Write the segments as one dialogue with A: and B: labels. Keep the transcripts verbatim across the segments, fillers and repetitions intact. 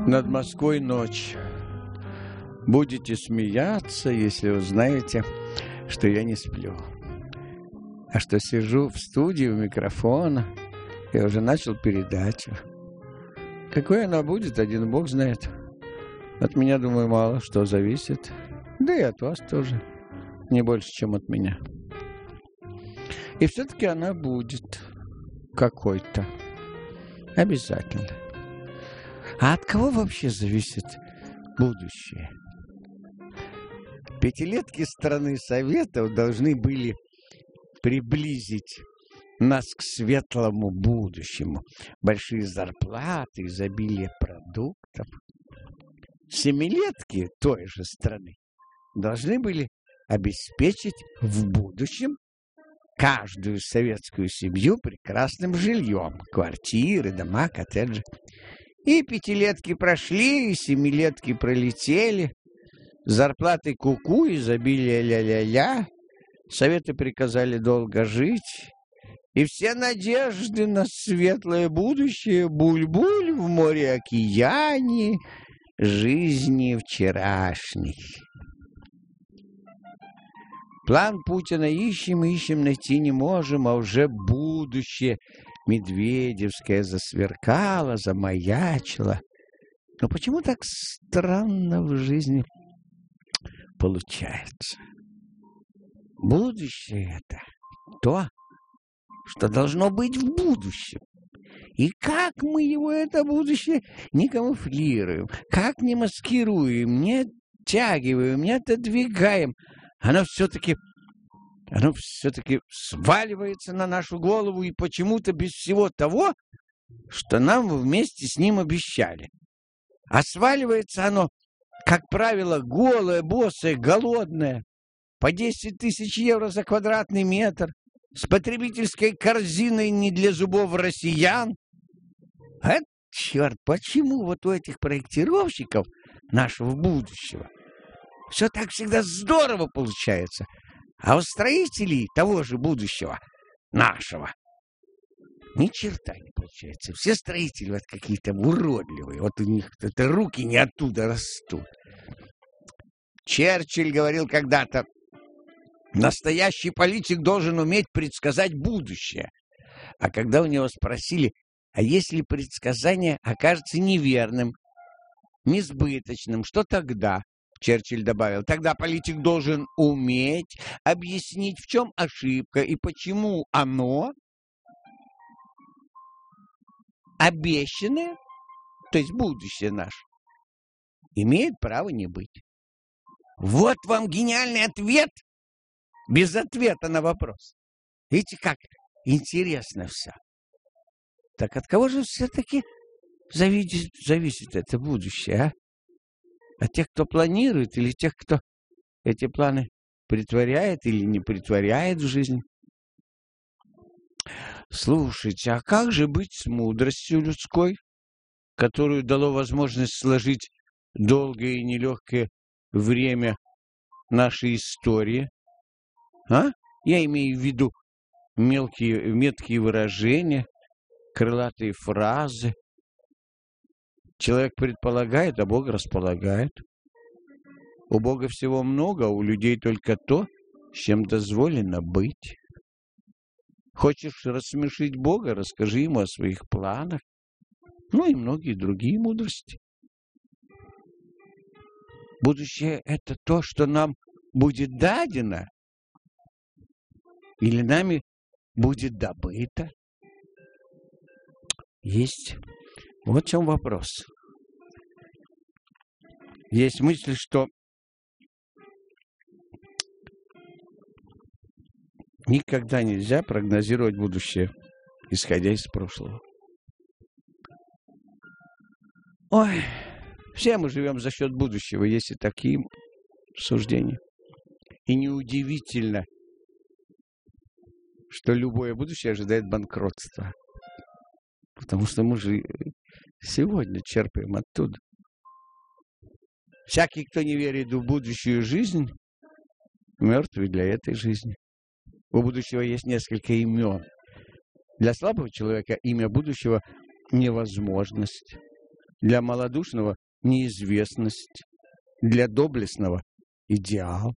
A: Над Москвой ночь. Будете смеяться, если узнаете, что я не сплю. А что сижу в студии у микрофона, я уже начал передачу. Какой она будет, один бог знает. От меня, думаю, мало что зависит. Да и от вас тоже. Не больше, чем от меня. И все-таки она будет какой-то. Обязательно. А от кого вообще зависит будущее? Пятилетки страны Советов должны были приблизить нас к светлому будущему. Большие зарплаты, изобилие продуктов. Семилетки той же страны должны были обеспечить в будущем каждую советскую семью прекрасным жильем. Квартиры, дома, коттеджи. И пятилетки прошли, и семилетки пролетели. Зарплаты ку-ку, изобилие ля-ля-ля. Советы приказали долго жить. И все надежды на светлое будущее буль-буль в море-океане жизни вчерашней. План Путина ищем, ищем, найти не можем, а уже будущее Медведевское засверкало, замаячило. Но почему так странно в жизни получается? Будущее — это то, что должно быть в будущем. И как мы его, это будущее, не камуфлируем, как не маскируем, не оттягиваем, не отодвигаем, оно все-таки, оно все-таки сваливается на нашу голову и почему-то без всего того, что нам вместе с ним обещали. А сваливается оно, как правило, голое, босое, голодное, по десять тысяч евро за квадратный метр, с потребительской корзиной не для зубов россиян. А черт, почему вот у этих проектировщиков нашего будущего все так всегда здорово получается, а у строителей того же будущего, нашего, ни черта не получается. Все строители вот какие-то уродливые, вот у них это руки не оттуда растут. Черчилль говорил когда-то: настоящий политик должен уметь предсказать будущее. А когда у него спросили, а если предсказание окажется неверным, несбыточным, что тогда? Черчилль добавил: тогда политик должен уметь объяснить, в чем ошибка и почему оно обещанное, то есть будущее наше, имеет право не быть. Вот вам гениальный ответ без ответа на вопрос. Видите, как интересно все. Так от кого же все-таки зависит, зависит это будущее, а? От тех, кто планирует, или тех, кто эти планы притворяет или не притворяет в жизнь? Слушайте, а как же быть с мудростью людской, которую дало возможность сложить долгое и нелегкое время нашей истории? А? Я имею в виду мелкие, меткие выражения, крылатые фразы. Человек предполагает, а Бог располагает. У Бога всего много, а у людей только то, с чем дозволено быть. Хочешь рассмешить Бога, расскажи ему о своих планах. Ну и многие другие мудрости. Будущее — это то, что нам будет дадено, или нами будет добыто. Есть. Вот в чем вопрос. Есть мысль, что никогда нельзя прогнозировать будущее, исходя из прошлого. Ой, все мы живем за счет будущего, есть и такие суждения. И неудивительно, что любое будущее ожидает банкротства. Потому что мы же сегодня черпаем оттуда. Всякий, кто не верит в будущую жизнь, мертвый для этой жизни. У будущего есть несколько имен. Для слабого человека имя будущего — невозможность. Для малодушного — неизвестность. Для доблестного — идеал.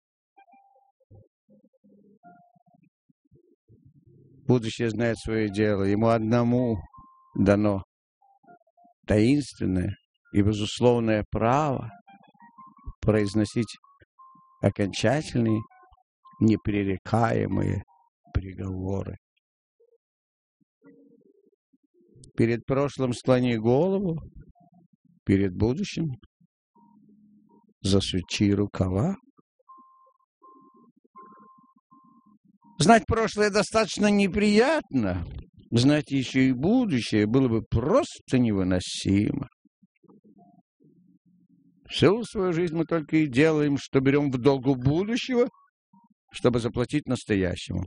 A: Будущее знает свое дело. Ему одному дано таинственное и безусловное право произносить окончательные, непререкаемые приговоры. Перед прошлым склони голову, перед будущим засучи рукава. Знать прошлое достаточно неприятно, знать еще и будущее было бы просто невыносимо. Всю свою жизнь мы только и делаем, что берем в долг у будущего, чтобы заплатить настоящему.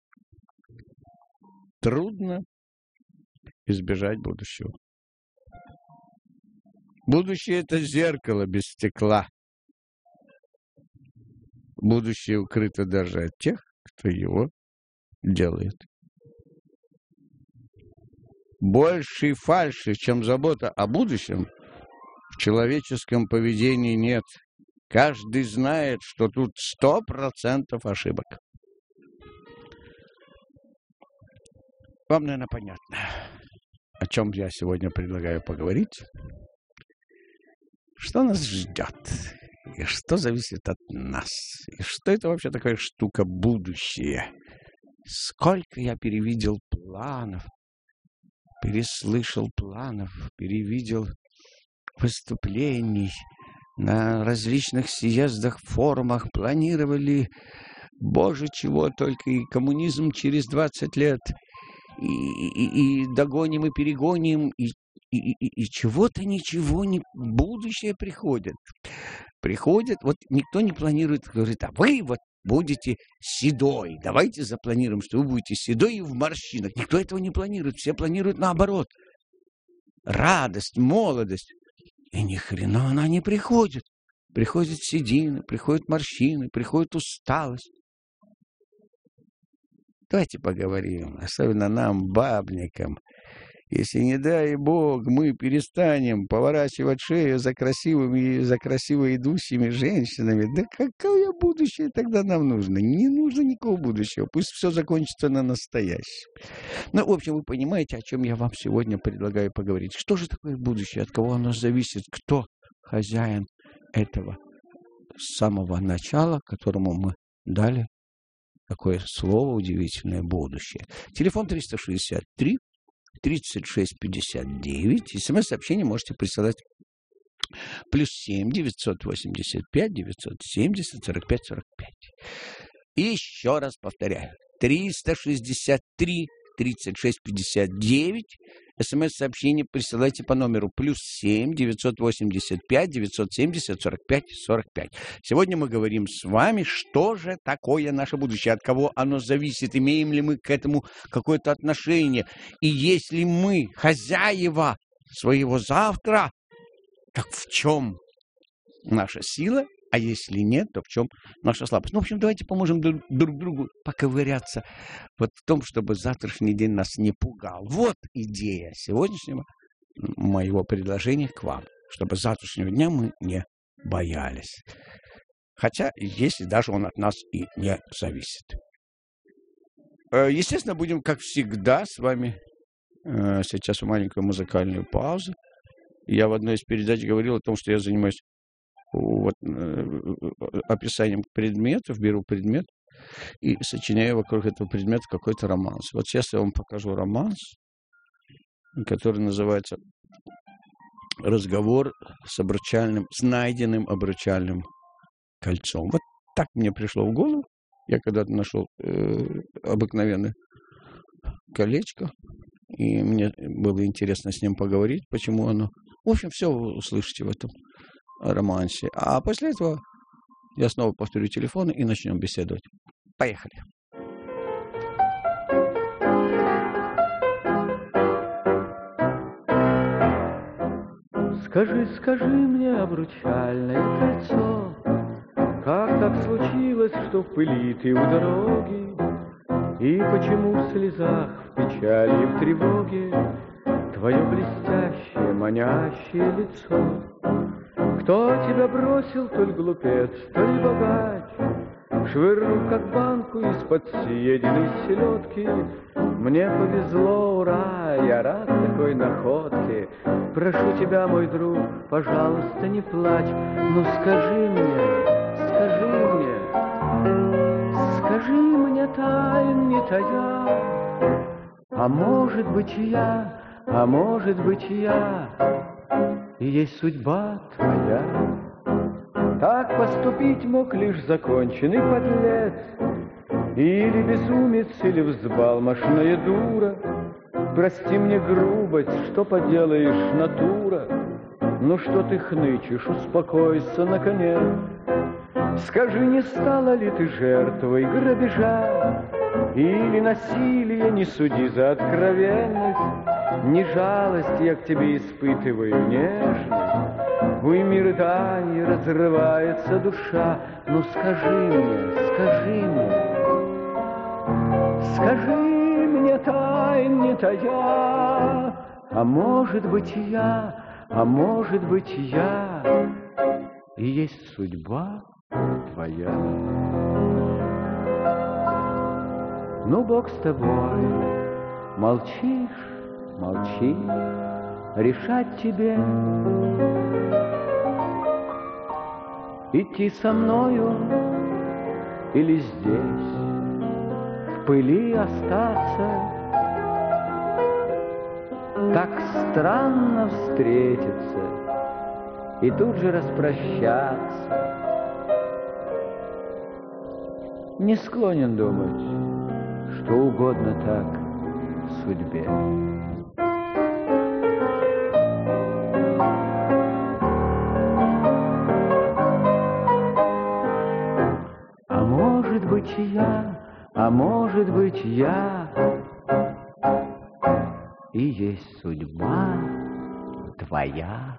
A: Трудно избежать будущего. Будущее — это зеркало без стекла. Будущее укрыто даже от тех, кто его делает. Большей фальши, чем забота о будущем, в человеческом поведении нет. Каждый знает, что тут сто процентов ошибок. Вам, наверное, понятно, о чем я сегодня предлагаю поговорить. Что нас ждет? И что зависит от нас? И что это вообще такая штука будущее? Сколько я перевидел планов, переслышал планов, перевидел выступлений на различных съездах, форумах, планировали, боже, чего только, и коммунизм через двадцать лет, и, и, и догоним, и перегоним, и, и, и, и чего-то ничего не... Будущее приходит. Приходит, вот никто не планирует, говорит, а вы вот будете седой. Давайте запланируем, что вы будете седой и в морщинах. Никто этого не планирует, все планируют наоборот. Радость, молодость. И ни хрена она не приходит. Приходят седины, приходят морщины, приходит усталость. Давайте поговорим, особенно нам, бабникам. Если, не дай Бог, мы перестанем поворачивать шею за красивыми, за красиво идущими женщинами, да какое будущее тогда нам нужно? Не нужно никакого будущего. Пусть все закончится на настоящем. Ну, в общем, вы понимаете, о чем я вам сегодня предлагаю поговорить. Что же такое будущее? От кого оно зависит? Кто хозяин этого с самого начала, которому мы дали такое слово удивительное — будущее? Телефон триста шестьдесят три тридцать шесть пятьдесят девять. СМС-сообщение можете присылать плюс семь девятьсот восемьдесят пять девятьсот семьдесят сорок пять сорок пять. И еще раз повторяю. триста шестьдесят три тридцать шесть пятьдесят девять. СМС-сообщение присылайте по номеру плюс семь девятьсот восемьдесят пять девятьсот семьдесят сорок пять сорок пять. Сегодня мы говорим с вами, что же такое наше будущее, от кого оно зависит, имеем ли мы к этому какое-то отношение. И если мы хозяева своего завтра, так в чем наша сила? А если нет, то в чем наша слабость? Ну, в общем, давайте поможем друг, друг другу поковыряться вот в том, чтобы завтрашний день нас не пугал. Вот идея сегодняшнего моего предложения к вам, чтобы завтрашнего дня мы не боялись. Хотя, если даже он от нас и не зависит. Естественно, будем, как всегда, с вами сейчас маленькую музыкальную паузу. Я в одной из передач говорил о том, что я занимаюсь вот, э, описанием предметов, беру предмет и сочиняю вокруг этого предмета какой-то романс. Вот сейчас я вам покажу романс, который называется «Разговор с обручальным, с найденным обручальным кольцом». Вот так мне пришло в голову. Я когда-то нашел э, обыкновенное колечко, и мне было интересно с ним поговорить, почему оно... В общем, все вы услышите в этом романсе. А после этого я снова повторю телефон и начнем беседовать. Поехали.
B: Скажи, скажи мне, обручальное кольцо, как так случилось, что в пыли ты у дороги, и почему в слезах, в печали и в тревоге твое блестящее манящее лицо. Кто тебя бросил, толь глупец, толь богач, швырнув, как банку из-под съеденной селедки. Мне повезло, ура, я рад такой находке. Прошу тебя, мой друг, пожалуйста, не плачь. Ну скажи мне, скажи мне, скажи мне, тайн не тая. А может быть я, а может быть я и есть судьба твоя. Так поступить мог лишь законченный подлец, или безумец, или взбалмошная дура. Прости мне грубость, что поделаешь, натура. Ну что ты хнычешь, успокойся, наконец. Скажи, не стала ли ты жертвой грабежа, или насилия, не суди за откровенность. Не жалость я к тебе испытываю, нежность. Уйми рыданий, разрывается душа. Ну скажи мне, скажи мне, скажи мне, тайн не тая. А может быть я, а может быть я и есть судьба твоя. Ну, Бог с тобой, молчишь, молчи, решать тебе. Идти со мною или здесь в пыли остаться. Так странно встретиться и тут же распрощаться. Не склонен думать, что угодно так судьбе. А может быть я, а может быть я и есть судьба твоя.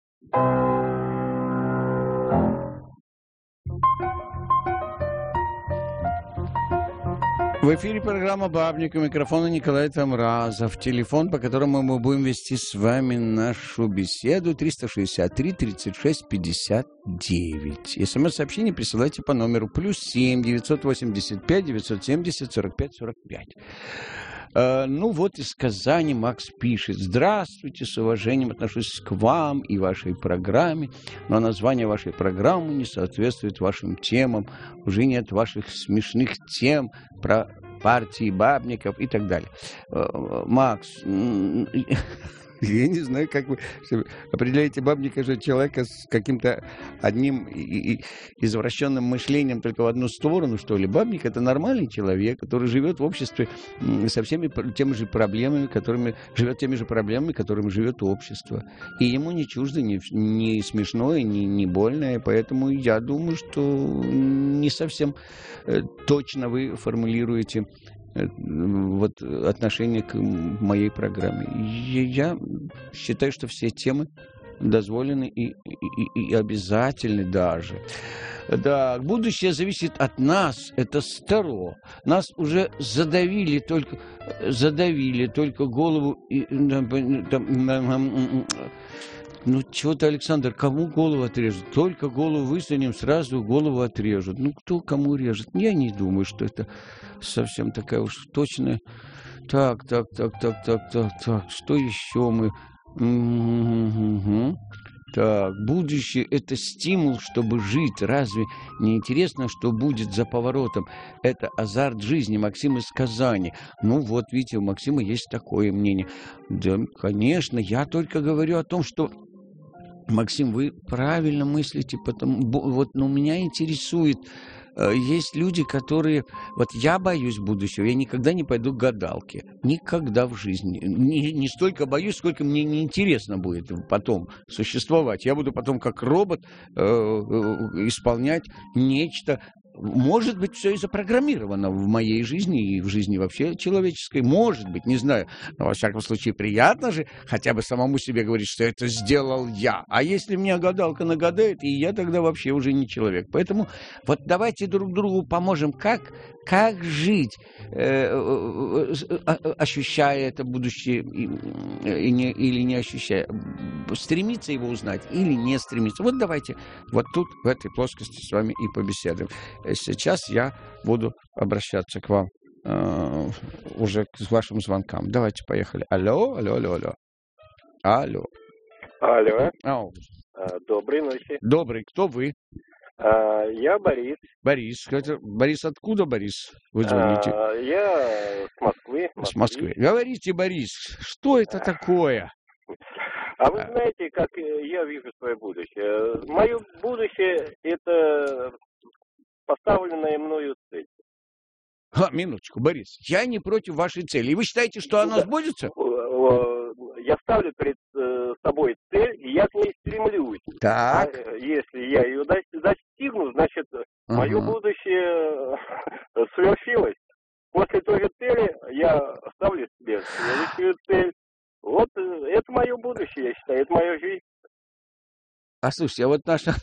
A: В эфире программа «Бабник», у микрофона Николай Тамразов. Телефон, по которому мы будем вести с вами нашу беседу, триста шестьдесят три тридцать шесть пятьдесят девять. СМС-сообщение присылайте по номеру плюс семь девятьсот восемьдесят пять девятьсот семьдесят сорок пять сорок пять. Uh, ну вот из Казани Макс пишет: здравствуйте, с уважением отношусь к вам и вашей программе, но название вашей программы не соответствует вашим темам, уже нет ваших смешных тем про партии бабников и так далее. Uh, Макс, я не знаю, как вы определяете бабника же человека с каким-то одним извращенным мышлением только в одну сторону, что ли. Бабник — это нормальный человек, который живет в обществе со всеми теми же проблемами, которыми живет теми же проблемами, которыми живет общество. И ему не чуждо ни, ни смешное, ни, ни больное, поэтому я думаю, что не совсем точно вы формулируете вот отношение к моей программе. Я считаю, что все темы дозволены и, и, и обязательны даже. Да, будущее зависит от нас, это старо. Нас уже задавили только, задавили только голову. И, ну, чего-то, Александр, кому голову отрежут? Только голову высунем, сразу голову отрежут. Ну, кто кому режет? Я не думаю, что это совсем такая уж точная. Так, так, так, так, так, так, так. Что еще мы? Угу. Так, будущее — это стимул, чтобы жить. Разве не интересно, что будет за поворотом? Это азарт жизни. Максим из Казани. Ну вот, видите, у Максима есть такое мнение. Да, конечно, я только говорю о том, что... Максим, вы правильно мыслите, потому вот, но меня интересует, есть люди, которые... Вот я боюсь будущего, я никогда не пойду к гадалке. Никогда в жизни. Не, не столько боюсь, сколько мне неинтересно будет потом существовать. Я буду потом как робот э, исполнять нечто, может быть, все и запрограммировано в моей жизни и в жизни вообще человеческой. Может быть, не знаю. Но, во всяком случае, приятно же хотя бы самому себе говорить, что это сделал я. А если мне гадалка нагадает, и я тогда вообще уже не человек. Поэтому вот давайте друг другу поможем, как, как жить, э, э, э, ощущая это будущее и, и не, или не ощущая. Стремиться его узнать или не стремиться. Вот давайте вот тут, в этой плоскости с вами и побеседуем. Сейчас я буду обращаться к вам э, уже к вашим звонкам. Давайте, поехали. Алло, алло, алло, алло. Алло.
C: Алло.
A: Ау.
C: Доброй ночи.
A: Добрый. Кто вы?
C: А, я Борис.
A: Борис. Борис, откуда, Борис, вы звоните?
C: А, я с Москвы.
A: С Москвы. Говорите, Борис, что это такое?
C: А вы знаете, как я вижу свое будущее? Мое будущее – это поставленная мною цель.
A: А, минуточку, Борис, я не против вашей цели. И вы считаете, что она
C: Да.
A: сбудется?
C: Я ставлю перед собой цель, и я к ней стремлюсь.
A: Так.
C: А если я ее достигну, значит, ага. мое будущее свершилось. После той же цели я ставлю себе следующую цель. Вот это мое будущее, я считаю, это моя жизнь.
A: А слушайте, а вот наша...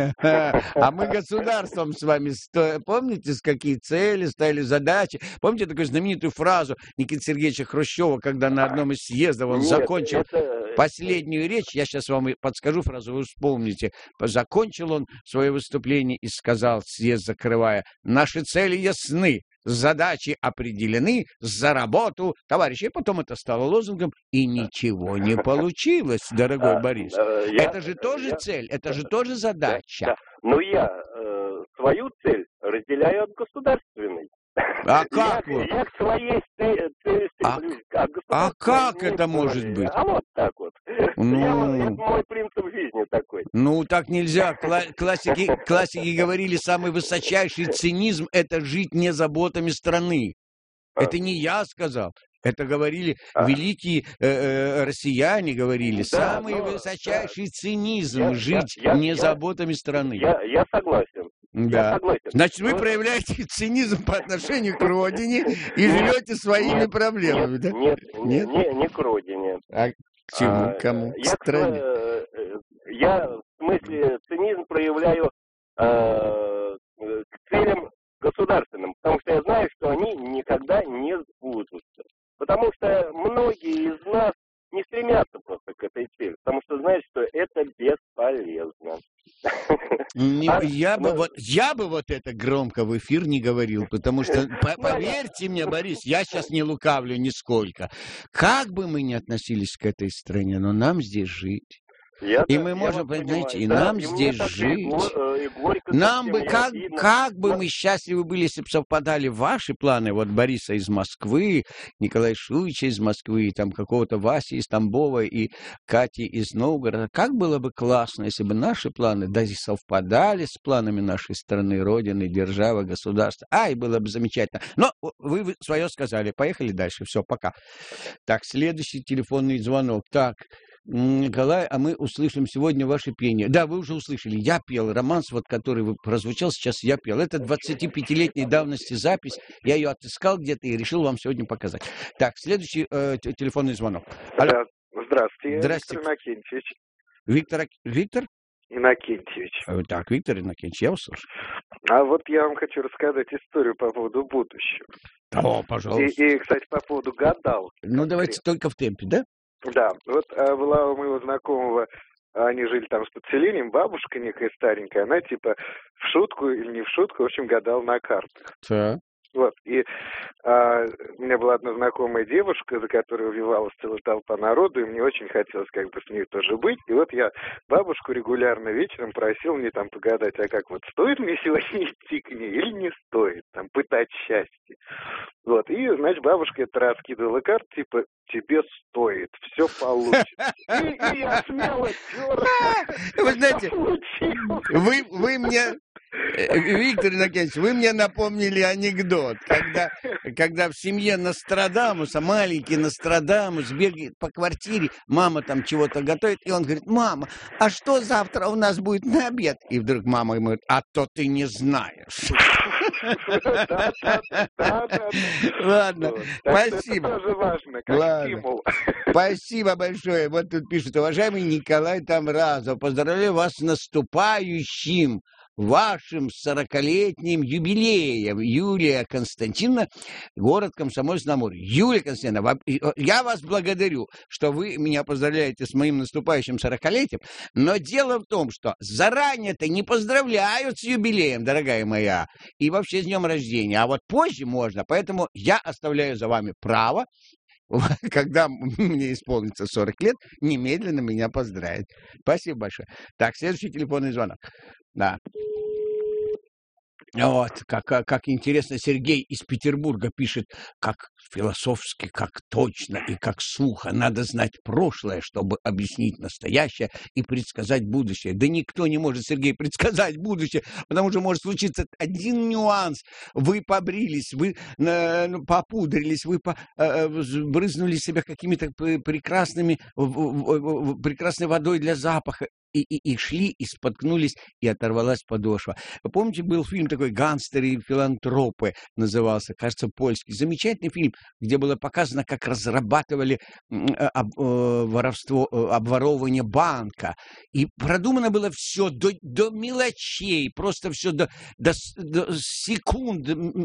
A: А мы государством с вами... Помните, с какие цели ставили задачи? Помните такую знаменитую фразу Никиты Сергеевича Хрущева, когда на одном из съездов он
C: Нет,
A: закончил
C: это...
A: последнюю речь? Я сейчас вам подскажу фразу, вы вспомните. Закончил он свое выступление и сказал, съезд закрывая, «Наши цели ясны. Задачи определены, за работу, товарищи». И потом это стало лозунгом, и ничего не получилось, дорогой
C: а,
A: Борис.
C: А, я,
A: это же тоже
C: я,
A: цель, это же тоже задача.
C: Да, да. Но я э, свою цель разделяю от государственной.
A: А как
C: я,
A: вы?
C: Я к своей цели стремлюсь.
A: А, а как это может быть?
C: А вот так вот.
A: Ну...
C: Я, это мой принцип жизни такой.
A: Ну, так нельзя. Кла- классики, классики говорили, самый высочайший цинизм – это жить не заботами страны. А. Это не я сказал. Это говорили а. великие э, э, россияне, говорили. Да, самый но, высочайший да. цинизм я, жить я, не я, заботами страны.
C: Я, я согласен.
A: Да.
C: Я согласен.
A: Значит, вы но... проявляете цинизм по отношению к родине и живете своими
C: нет,
A: проблемами,
C: нет,
A: да?
C: Нет, нет, не, не к родине.
A: А к чему? А, кому?
C: Я,
A: к стране.
C: Я, в смысле, цинизм проявляю э, к целям государственным, потому что я знаю, что они никогда не сбудутся. Потому что многие из нас не стремятся просто к этой цели, потому что знают, что это бесполезно.
A: Не, а, я, но... бы вот, я бы вот это громко в эфир не говорил, потому что, по, поверьте мне, Борис, я сейчас не лукавлю нисколько. Как бы мы ни относились к этой стране, но нам здесь жить. Я, и да, мы можем, понимаете, и да, нам и здесь жить. И го, и горько, нам бы, как, как бы мы счастливы были, если бы совпадали ваши планы, вот Бориса из Москвы, Николая Шуевича из Москвы, и там какого-то Васи из Тамбова и Кати из Новгорода. Как было бы классно, если бы наши планы даже совпадали с планами нашей страны, Родины, державы, государства. Ай, было бы замечательно. Но вы, вы свое сказали. Поехали дальше. Все, пока. Так, следующий телефонный звонок. Так. Николай, а мы услышим сегодня ваше пение. Да, вы уже услышали. Я пел романс, вот который вы прозвучал, сейчас я пел. Это двадцатипятилетней давности запись. Я ее отыскал где-то и решил вам сегодня показать. Так, следующий э, телефонный звонок. Алло.
D: Здравствуйте,
A: Здравствуйте.
D: Виктор Иннокентьевич.
A: Виктор, Виктор?
D: Иннокентьевич.
A: Так, Виктор Иннокентьевич, я услышал.
D: А вот я вам хочу рассказать историю по поводу будущего.
A: О, пожалуйста.
D: И, и кстати, по поводу гадалки.
A: Ну, давайте только в темпе, да?
D: Да, вот а, была у моего знакомого, они жили там с подселением, бабушка некая старенькая, она типа в шутку или не в шутку, в общем, гадала на картах.
A: Да.
D: Вот, и а, у меня была одна знакомая девушка, за которой увивалась целая толпа народу, и мне очень хотелось как бы с ней тоже быть. И вот я бабушку регулярно вечером просил мне там погадать, а как вот, стоит мне сегодня идти к ней или не стоит, там, пытать счастье. Вот, и, значит, бабушка это раскидывала карты, типа, тебе стоит, все получится. И, и я смело тер.
A: Вы знаете, вы, вы мне... Виктор Иннокентьевич, вы мне напомнили анекдот, когда, когда в семье Нострадамуса, маленький Нострадамус бегает по квартире, мама там чего-то готовит, и он говорит: мама, а что завтра у нас будет на обед? И вдруг мама ему говорит: а то ты не знаешь. Ладно, спасибо.
D: Это тоже важно, как стимул.
A: Спасибо большое. Вот тут пишет: уважаемый Николай Тамразов, поздравляю вас с наступающим вашим сорокалетним юбилеем. Юлия Константиновна, город Комсомольск-на-Амуре. Юлия Константиновна, я вас благодарю, что вы меня поздравляете с моим наступающим сорокалетием, но дело в том, что заранее-то не поздравляют с юбилеем, дорогая моя, и вообще с днем рождения, а вот позже можно, поэтому я оставляю за вами право, когда мне исполнится сорок лет, немедленно меня поздравить. Спасибо большое. Так, следующий телефонный звонок. Да. Вот, как, как интересно, Сергей из Петербурга пишет, как философски, как точно и как сухо. Надо знать прошлое, чтобы объяснить настоящее и предсказать будущее. Да никто не может, Сергей, предсказать будущее, потому что может случиться один нюанс. Вы побрились, вы э, попудрились, вы по, э, брызнули себя какими-то прекрасными, в, в, в, прекрасной водой для запаха. И, и, и шли, и споткнулись, и оторвалась подошва. Вы помните, был фильм такой «Гангстеры и филантропы» назывался, кажется, польский. Замечательный фильм, где было показано, как разрабатывали об, э, воровство, э, обворовывание банка. И продумано было все до, до мелочей, просто все до, до, до секунд,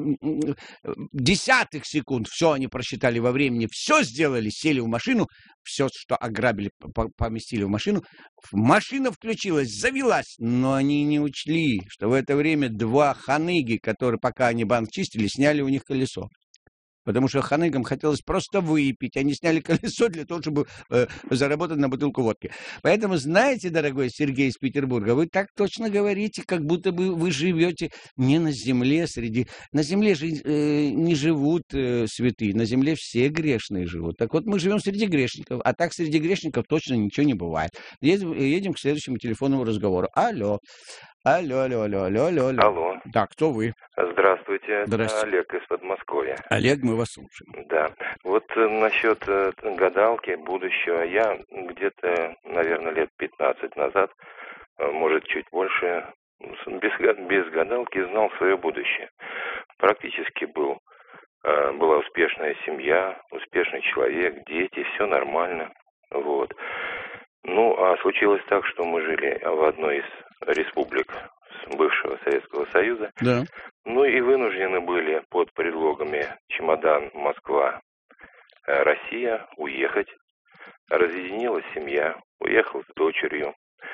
A: десятых секунд. Все они просчитали во времени, все сделали, сели в машину, все, что ограбили, поместили в машину. Машина включилась, завелась, но они не учли, что в это время два ханыги, которые, пока они банк чистили, сняли у них колесо. Потому что ханыгам хотелось просто выпить. Они сняли колесо для того, чтобы э, заработать на бутылку водки. Поэтому, знаете, дорогой Сергей из Петербурга, вы так точно говорите, как будто бы вы живете не на земле среди... На земле же э, не живут э, святые, на земле все грешные живут. Так вот, мы живем среди грешников, а так среди грешников точно ничего не бывает. Едем, едем к следующему телефонному разговору. Алло. Алло, алло, алло, алло, алло, алло.
E: Алло.
A: Да, кто вы?
E: Здравствуйте.
A: Здравствуйте.
E: Олег из Подмосковья.
A: Олег, мы вас слушаем.
E: Да. Вот э, насчет э, гадалки будущего. Я где-то, наверное, лет пятнадцать назад, э, может, чуть больше, без, без гадалки знал свое будущее. Практически был. Э, была успешная семья, успешный человек, дети, все нормально. Вот. Ну, а случилось так, что мы жили в одной из республик бывшего Советского Союза.
A: Да.
E: Ну и вынуждены были под предлогами чемодан Москва, Россия уехать. Разъединилась семья, уехал с дочерью,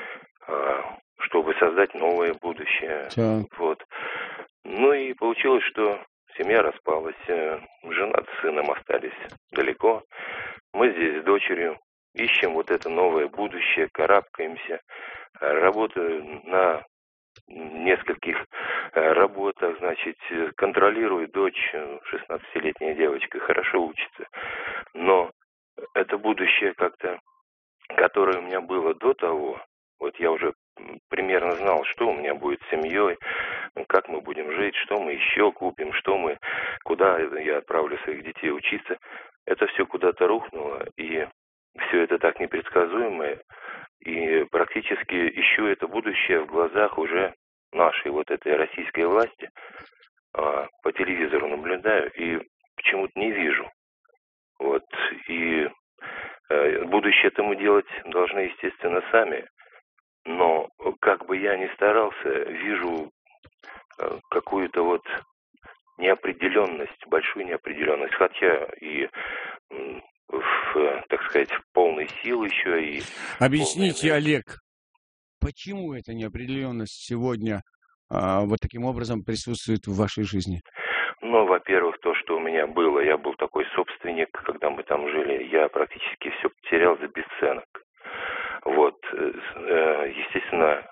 E: чтобы создать новое будущее.
A: Так.
E: Вот. Ну и получилось, что семья распалась, жена с сыном остались далеко. Мы здесь с дочерью ищем вот это новое будущее, карабкаемся. Работаю на нескольких работах, значит, контролирую дочь, шестнадцатилетняя девочка, хорошо учится. Но это будущее как-то, которое у меня было до того, вот я уже примерно знал, что у меня будет с семьей, как мы будем жить, что мы еще купим, что мы, куда я отправлю своих детей учиться. Это все куда-то рухнуло, и все это так непредсказуемое. И практически ищу это будущее в глазах уже нашей вот этой российской власти. А, по телевизору наблюдаю и почему-то не вижу. Вот. И э, будущее-то мы делать должны, естественно, сами. Но как бы я ни старался, вижу э, какую-то вот неопределенность, большую неопределенность. Хотя и... Э, в, так сказать, в полной силы еще и...
A: Объясните,
E: полной...
A: Олег, почему эта неопределенность сегодня а, вот таким образом присутствует в вашей жизни?
E: Ну, во-первых, то, что у меня было, я был такой собственник, когда мы там жили, я практически все потерял за бесценок. Вот, естественно,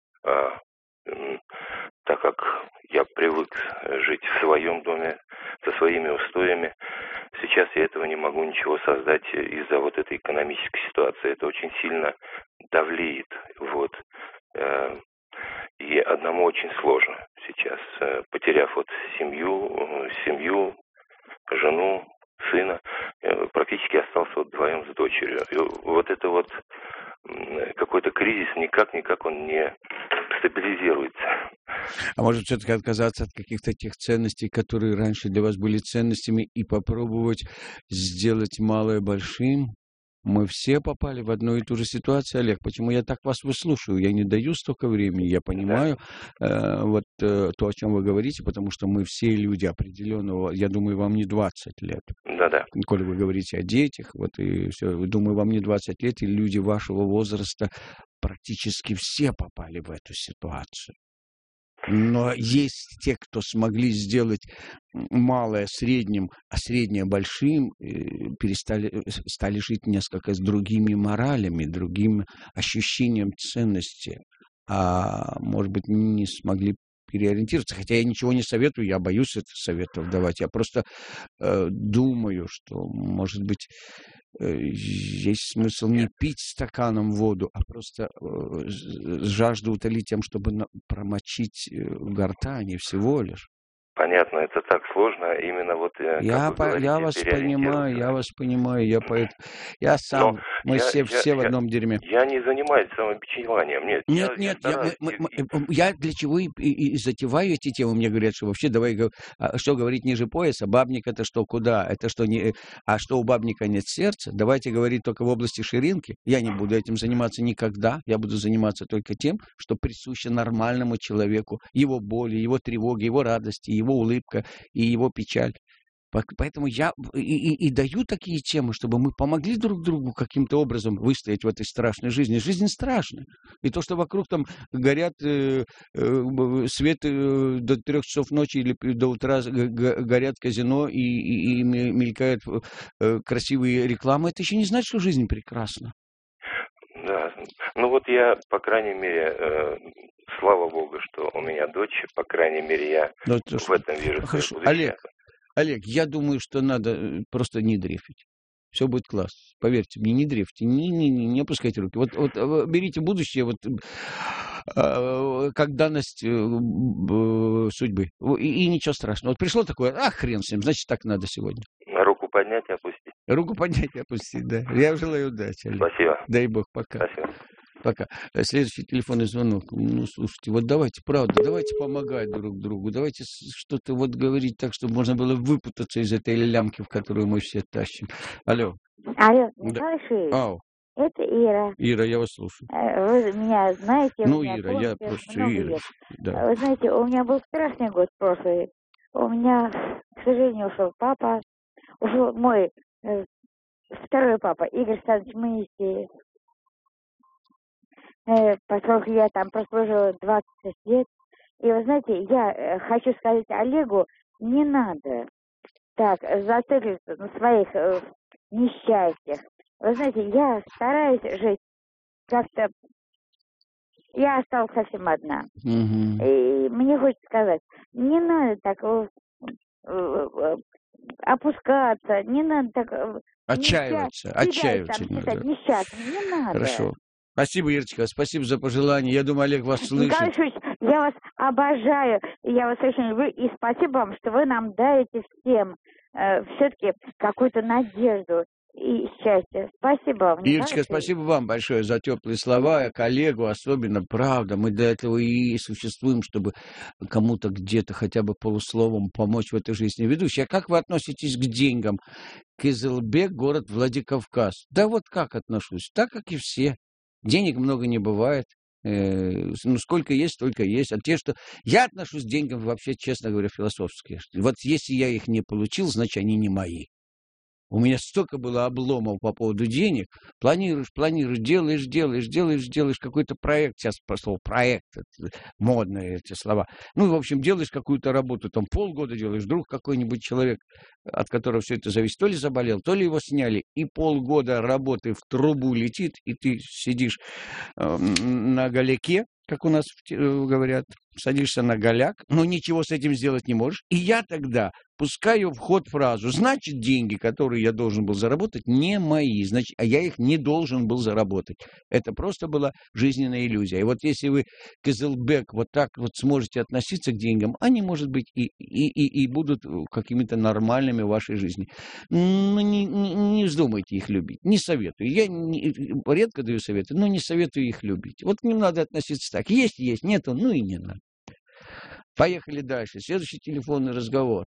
E: так как я привык жить в своем доме, со своими устоями, сейчас я этого не могу ничего создать из-за вот этой экономической ситуации. Это очень сильно давлеет. Вот. И одному очень сложно сейчас, потеряв вот семью, семью, жену, сына, практически остался вот вдвоем с дочерью. И вот это вот какой-то кризис, никак-никак он не стабилизируется.
A: А может, все-таки отказаться от каких-то тех ценностей, которые раньше для вас были ценностями, и попробовать сделать малое большим? Мы все попали в одну и ту же ситуацию, Олег. Почему я так вас выслушаю? Я не даю столько времени. Я понимаю да. э, вот э, то, о чем вы говорите, потому что мы все люди определенного. Я думаю, вам не двадцать лет.
E: Да-да.
A: Коли вы говорите о детях, вот и все. Думаю, вам не двадцать лет, и люди вашего возраста практически все попали в эту ситуацию. Но есть те, кто смогли сделать малое средним, а среднее большим, перестали, стали жить несколько с другими моралями, другим ощущением ценности, а может быть не смогли переориентироваться. Хотя я ничего не советую, я боюсь этих советов давать. Я просто э, думаю, что, может быть, э, есть смысл не пить стаканом воду, а просто э, жажду утолить тем, чтобы на- промочить э, гортань, и всего лишь.
E: Понятно, это так сложно, именно вот, э,
A: Я,
E: как вы
A: по-
E: говорите,
A: я вас понимаю, я вас понимаю, я поэт. Я сам,
E: Но
A: мы
E: я,
A: все,
E: я,
A: все в
E: я,
A: одном дерьме.
E: я не занимаюсь самобичеванием, нет.
A: Нет,
E: я,
A: нет,
E: я,
A: я, мы,
E: стараюсь,
A: мы, мы,
E: и-
A: э, я для чего и, и- и затеваю эти темы. Мне говорят, что вообще давай, го- а что говорить ниже пояса, бабник это что, куда, это что, не, а что у бабника нет сердца, давайте говорить только в области ширинки. Я не буду этим заниматься никогда, я буду заниматься только тем, что присуще нормальному человеку, его боли, его тревоги, его радости, его улыбка и его печаль. По- Поэтому я и, и- и даю такие темы, чтобы мы помогли друг другу каким-то образом выстоять в этой страшной жизни. Жизнь страшная. И то, что вокруг там горят э, э, б- свет э, до трех часов ночи или п- до утра г- г- горят казино и, и- и ме- мелькают э, красивые рекламы, это еще не значит, что жизнь прекрасна.
E: Да, ну вот я, по крайней мере, э, слава богу, что у меня дочь, по крайней мере, я
A: Но это
E: в
A: что-
E: этом вижу свое
A: Хорошо.
E: будущее.
A: Олег, Олег, я думаю, что надо э, просто не дрейфить. Все будет класс. Поверьте мне, не дрейфьте, не, не, не, не опускайте руки. Вот, вот э, берите будущее вот, э, как данность э, б- судьбы. И, и ничего страшного. Вот пришло такое, а хрен с ним, значит, так надо сегодня.
E: Руку поднять и опустить.
A: Руку поднять и опустить, да. Я желаю удачи, Олег.
E: Спасибо.
A: Дай бог, пока.
E: Спасибо.
A: Пока. Следующий телефонный звонок. Ну, слушайте, вот давайте, правда, давайте помогать друг другу, давайте с- что-то вот говорить так, чтобы можно было выпутаться из этой лямки, в которую мы все тащим. Алло.
F: Алло,
A: Да.
F: Михаил Алексеевич,
A: Ау.
F: это Ира.
A: Ира, я вас слушаю.
F: Э, Вы меня знаете, у
A: Ну,
F: меня
A: Ира, я
F: прошлое
A: просто
F: много
A: Ира.
F: лет.
A: Да.
F: Вы знаете, у меня был страшный год прошлый. У меня, к сожалению, ушел папа. Ушел мой э, второй папа, Игорь Александрович Моисеев. Э, поскольку я там прослужила двадцать лет. И вы знаете, я э, хочу сказать Олегу, не надо так зацикливаться на своих э, несчастьях. Вы знаете, я стараюсь жить как-то... Я осталась совсем одна.
A: Мгм.
F: И мне хочется сказать, не надо так э, э, э, опускаться, не надо так... э,
A: Отчаиваться,
F: несчаст- себя
A: отчаиваться
F: там
A: не
F: считать
A: надо.
F: несчастным, не надо.
A: Хорошо. Спасибо, Ирочка, спасибо за пожелание. Я думаю, Олег вас
F: Николай
A: слышит.
F: Ильич, я вас обожаю, и я вас очень люблю, и спасибо вам, что вы нам даете всем э, все-таки какую-то надежду и счастье. Спасибо вам. Николай
A: Ирочка,
F: Алексеевич.
A: спасибо вам большое за теплые слова, а коллегу особенно, правда, мы для этого и существуем, чтобы кому-то где-то хотя бы полусловом помочь в этой жизни. Ведущий, а как вы относитесь к деньгам? Кызылбек, город Владикавказ. Да вот как отношусь, так как и все. Денег много не бывает. Э, ну, сколько есть, столько есть. А те, что... Я отношусь к деньгам вообще, честно говоря, философски. Вот если я их не получил, значит, они не мои. У меня столько было обломов по поводу денег. Планируешь, планируешь, делаешь, делаешь, делаешь, делаешь какой-то проект. Сейчас слово проект, это модные эти слова. Ну, в общем, делаешь какую-то работу, там полгода делаешь, вдруг какой-нибудь человек, от которого все это зависит, то ли заболел, то ли его сняли, и полгода работы в трубу летит, и ты сидишь э, на голяке, как у нас в те- э, говорят, садишься на голяк, но ничего с этим сделать не можешь. И я тогда пускаю в ход фразу. Значит, деньги, которые я должен был заработать, не мои. Значит, а я их не должен был заработать. Это просто была жизненная иллюзия. И вот если вы, Кызылбек, вот так вот сможете относиться к деньгам, они, может быть, и, и, и, и будут какими-то нормальными в вашей жизни. Но не, не, не вздумайте их любить. Не советую. Я не, редко даю советы, но не советую их любить. Вот к ним надо относиться так. Есть, есть, нету, ну и не надо. Поехали дальше. Следующий телефонный разговор.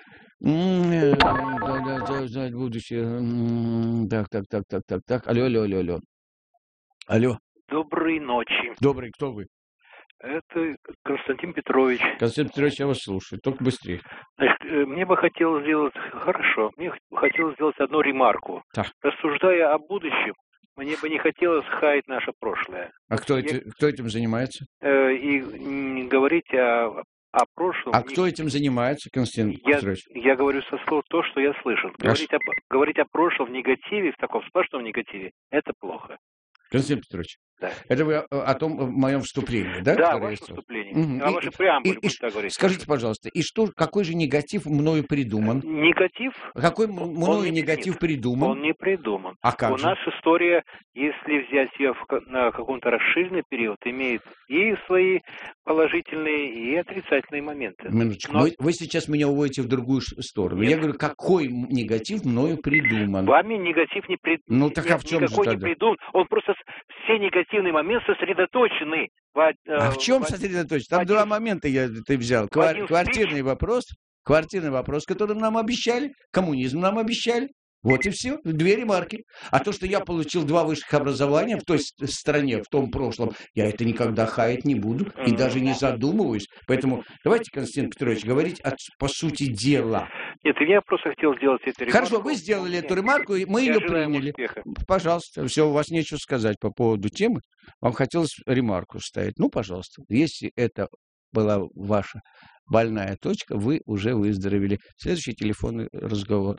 A: Будущее. Так, так, так, так, так, так. Алло, алло, алло, алло. Алло.
G: Доброй ночи.
A: Добрый, кто вы?
G: Это Константин Петрович.
A: Константин Петрович, я вас слушаю, только быстрее.
G: Значит, мне бы хотелось сделать, хорошо, мне бы хотелось сделать одну ремарку.
A: Так.
G: Рассуждая о будущем, мне бы не хотелось хаять наше прошлое.
A: А кто,
G: я,
A: это, кто этим занимается?
G: Э, и не говорить о, о прошлом.
A: А не... кто этим занимается, Константин
G: я,
A: Петрович?
G: Я говорю со слов то, что я слышал. Говорить, а... о, говорить о прошлом в негативе, в таком сплошном негативе, это плохо.
A: Константин Петрович,
G: да.
A: Это вы о, о том, в моем вступлении, да?
G: Да, ваше вступление.
A: Угу.
G: А ваши преамбулы, будете так говорить.
A: Скажите, пожалуйста, и что, какой же негатив мною придуман?
G: Негатив?
A: Какой мною негатив придуман?
G: Он не придуман.
A: А как
G: У
A: же?
G: нас история, если взять ее в, на каком-то расширенный период, имеет и свои положительные, и отрицательные моменты.
A: Минуточку.
G: Но...
A: Вы, вы сейчас меня уводите в другую сторону. Нет. Я говорю, какой негатив мною придуман?
G: Вами негатив не придуман.
A: Ну так а в чем
G: никакой
A: же
G: не придуман. Он просто все негативные моменты сосредоточены. В,
A: а в чем
G: в...
A: сосредоточены? Там
G: один...
A: два момента я ты взял. Квар... Квартирный вопрос, квартирный вопрос, который нам обещали, коммунизм нам обещали. Вот и все, две ремарки. А то, что я получил два высших образования в той стране, в том прошлом, я это никогда хаять не буду и даже не задумываюсь. Поэтому давайте, Константин Петрович, говорить от, по сути дела.
G: Нет, я просто хотел сделать эту ремарку.
A: Хорошо, вы сделали эту ремарку, и мы ее приняли. Успеха. Пожалуйста, все, у вас нечего сказать по поводу темы. Вам хотелось ремарку вставить. Ну, пожалуйста, если это была ваша больная точка, вы уже выздоровели. Следующий телефонный разговор.